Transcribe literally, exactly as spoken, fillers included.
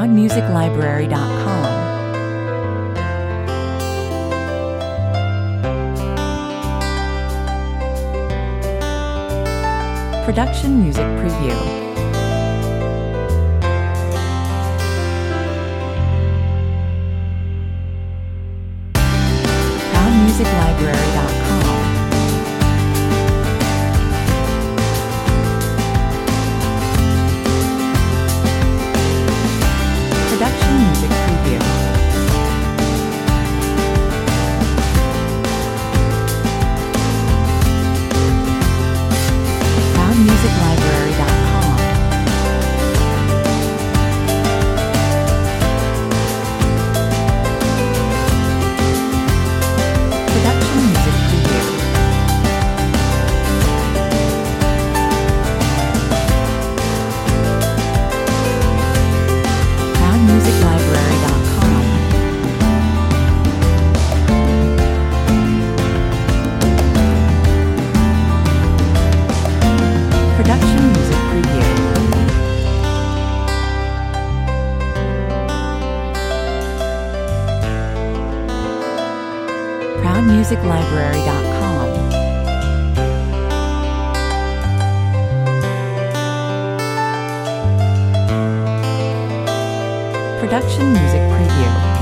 proud music library dot com. Production Music Preview. proud music library dot com. Production Music Preview. proud music library dot com. Production Music Preview. proud music library dot com. Production Music Preview. proud music library dot com. Production Music Preview.